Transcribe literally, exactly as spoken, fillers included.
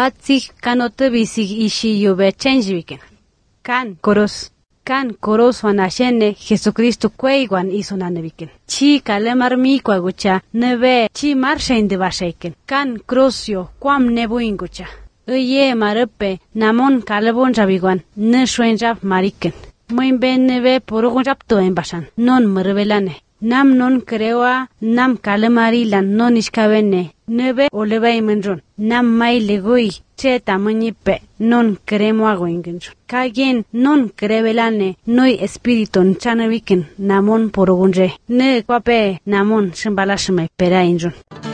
Watsik kanote bisig ishi yube changewiken. Kan koros. Kan koros wanashene Jesucristo kweiguan isonaneviken. Chi kalemar mi kwagucha nebe chi marsha indebashaiken. Kan krosyo kwam nebuingucha. Oye marepe namon kalebon rabiguan ne shwenjab mariken. Moin ben nebe porogonjab to embashan. Non merebelane. Nam non creoa nam kalemarilan non iskabene. Nebe olebay menron. Nam mai legui che tamañipe non cremo agoingenjo. Kagen non crevelane noi espiriton chanaviken namon porogonje. Ne kwape namon shimbalashme perainjon.